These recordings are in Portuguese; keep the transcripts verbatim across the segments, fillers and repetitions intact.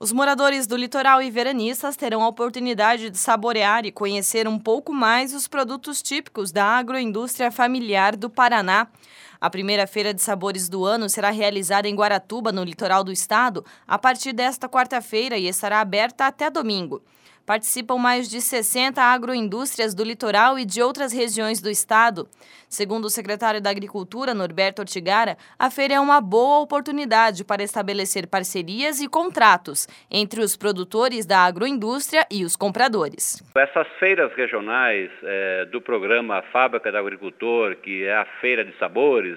Os moradores do litoral e veranistas terão a oportunidade de saborear e conhecer um pouco mais os produtos típicos da agroindústria familiar do Paraná. A primeira feira de sabores do ano será realizada em Guaratuba, no litoral do estado, a partir desta quarta-feira e estará aberta até domingo. Participam mais de sessenta agroindústrias do litoral e de outras regiões do estado. Segundo o secretário da Agricultura, Norberto Ortigara, a feira é uma boa oportunidade para estabelecer parcerias e contratos entre os produtores da agroindústria e os compradores. Essas feiras regionais é, do programa Fábrica do Agricultor, que é a Feira de Sabores,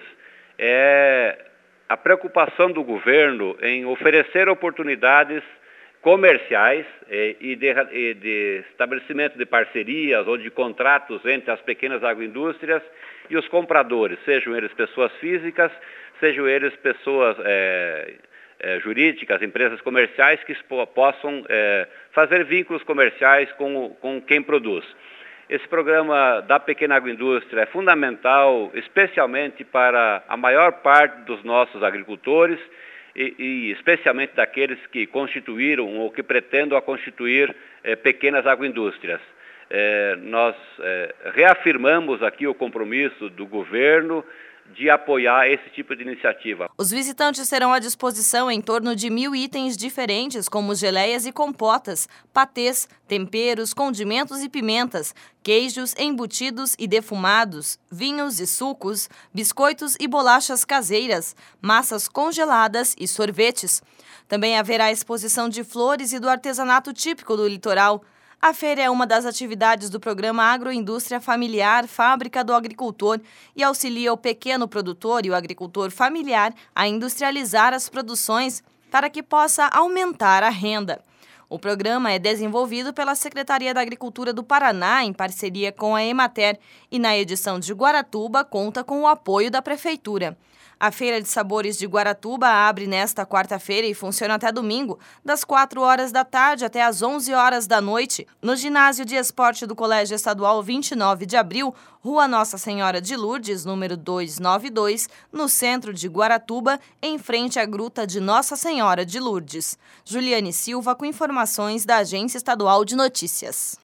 é a preocupação do governo em oferecer oportunidades comerciais e de, e de estabelecimento de parcerias ou de contratos entre as pequenas agroindústrias e os compradores, sejam eles pessoas físicas, sejam eles pessoas é, é, jurídicas, empresas comerciais que possam é, fazer vínculos comerciais com, com quem produz. Esse programa da pequena agroindústria é fundamental, especialmente para a maior parte dos nossos agricultores, E, e especialmente daqueles que constituíram ou que pretendam a constituir eh, pequenas agroindústrias. Eh, nós eh, reafirmamos aqui o compromisso do governo de apoiar esse tipo de iniciativa. Os visitantes terão à disposição em torno de mil itens diferentes, como geleias e compotas, patês, temperos, condimentos e pimentas, queijos, embutidos e defumados, vinhos e sucos, biscoitos e bolachas caseiras, massas congeladas e sorvetes. Também haverá exposição de flores e do artesanato típico do litoral. A feira é uma das atividades do programa Agroindústria Familiar Fábrica do Agricultor e auxilia o pequeno produtor e o agricultor familiar a industrializar as produções para que possa aumentar a renda. O programa é desenvolvido pela Secretaria da Agricultura do Paraná em parceria com a Emater e na edição de Guaratuba conta com o apoio da Prefeitura. A Feira de Sabores de Guaratuba abre nesta quarta-feira e funciona até domingo, das quatro horas da tarde até as onze horas da noite, no Ginásio de Esporte do Colégio Estadual vinte e nove de abril, Rua Nossa Senhora de Lourdes, número duzentos e noventa e dois, no centro de Guaratuba, em frente à Gruta de Nossa Senhora de Lourdes. Juliane Silva com informações da Agência Estadual de Notícias.